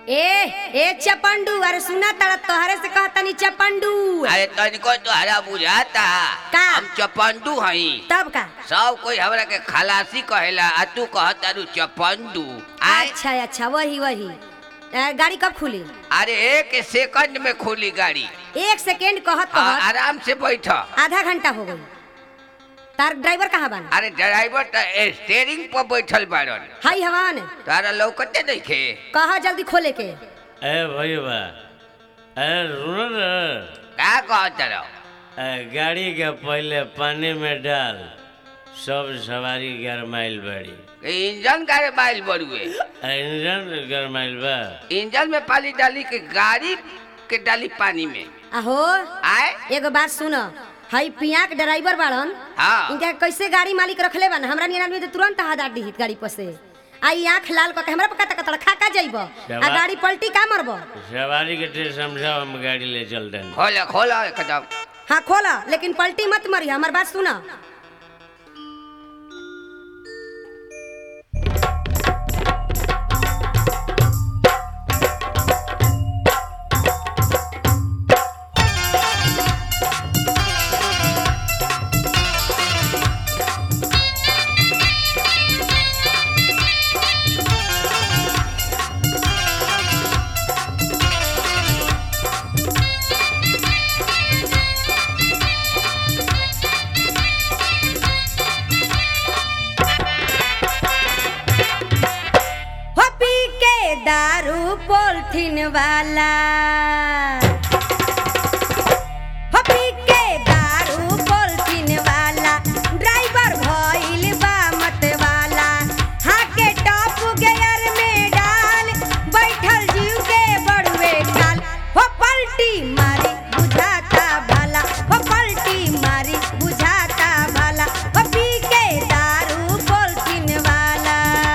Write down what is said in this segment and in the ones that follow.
ए चपंडू, अरे सुना तारा तोहरे से कहतनी चपंडू। अरे तनिको तोहरा बुझाता का? हम चपंडू हई। तब का? सब कोई हमरा के खलासी कहेला आ तू कहतारू चपंडू। अच्छा अच्छा, वही वही। गाड़ी कब खुली? अरे 1 सेकंड में खुली गाड़ी। 1 सेकेंड कहत हाँ, कहत आराम से बैठ। आधा घंटा हो गई। तार ड्राइवर कहाँ बन? अरे ड्राइवर तो स्टीयरिंग पर बैठल बारन। हाई हवान तारा लौकते देखे। कहा जल्दी खोले के। ए भैया, अरे सुनो ना, का कहत रहो? गाड़ी के पहले पानी में डाल, सब सवारी गरमाइल बड़ी। इंजन का माइल बड़ुए। इंजन गरमाइल बा। इंजन में पानी डाली के गाड़ी के डाली पानी में। आहो आए एगो बात सुनो, हई पिया के ड्राइवर बाड़न। हाँ। इनका कैसे गाड़ी मालिक रखले बन? हमरा नियन आदमी तो तुरंत हाथ आट दी गाड़ी पर से। आई आंख लाल क के हमरा पका तक खा का जाइबो आ गाड़ी पलटी का मरबो। सवारी के टे समझाओ, हम गाड़ी ले चल दें। खोला खोला एकदम। हाँ खोला, लेकिन पलटी मत मरी। हमार बात सुना। दारू पोलथीन वाला पी के दारू पोलथीन वाला ड्राइवर भइल बा मत वाला। हाके टॉप गियर में डाल बैठल जीव के बड़ुए काल। हो पलटी मारी बुझाता भाला, हो पलटी मारी बुझाता भाला। हो पी के दारू पोलथीन वाला।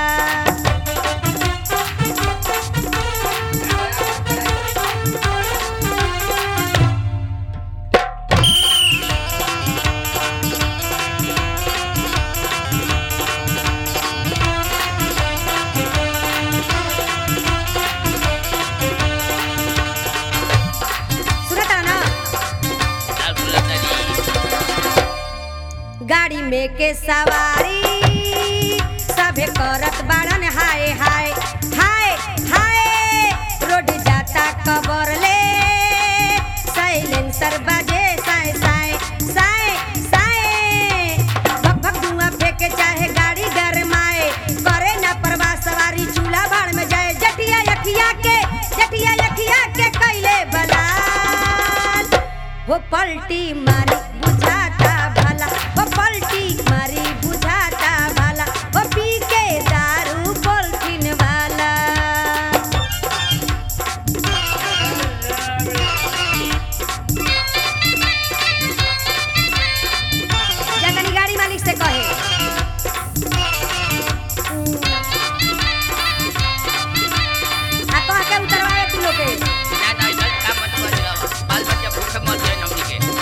गाड़ी में के सवारी सभे करत बाड़न हाय हाय हाय हाय। रोड जाता कबर ले साइलेंसर बजे साए साए साए साए। भक भक धुआं फेंके चाहे गाड़ी गरमाए, करे ना परवाह सवारी चूल्हा भाड़ में जाए। जटिया यखिया के कैले बलाल। हो पलटी मारी बुझाता भाला, हो पलटी मारी बुझाता भाला। हो पी के दारू पोलथीन वाला। जा तनी गाड़ी मालिक से कहे। आ कह के उतरवाए तू लोग के। ना ना इधर काम मत करो। बाल बच्चा भूखे मर जाए हमनी के।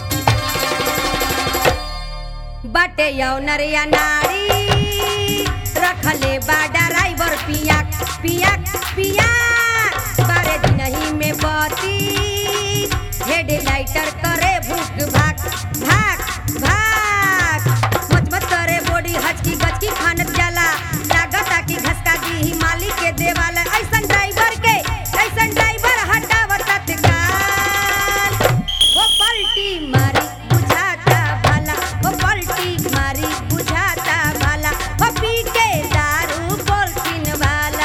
बटे यौ नरिया नारी रखले बा ड्राइवर पिया पिया पिया। बारे दिन ही में बती हेडलाइटर करे भूख भाग भाग भाग। मच मच करे बॉडी हचकी गचकी खानत जाला। लागता कि घसका दी मालिक के देवाला। ऐसन ड्राइवर हटावत तत्काल। वो पलटी मारी बुझाता भाला, वो पलटी मारी बुझाता भाला। वो पी के दारू पोलथीन वाला।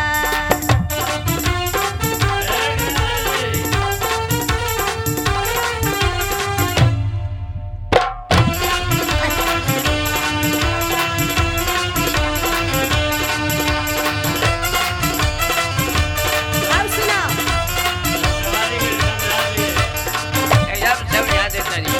अब सुनो, एकदम समझा देता जी।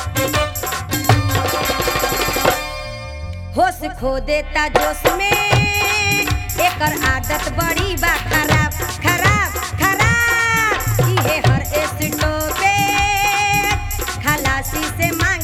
होश खो देता जोश में एकर आदत बड़ी बा खराब खराब खराब। इहे हर स्टॉपे खलासी से मांग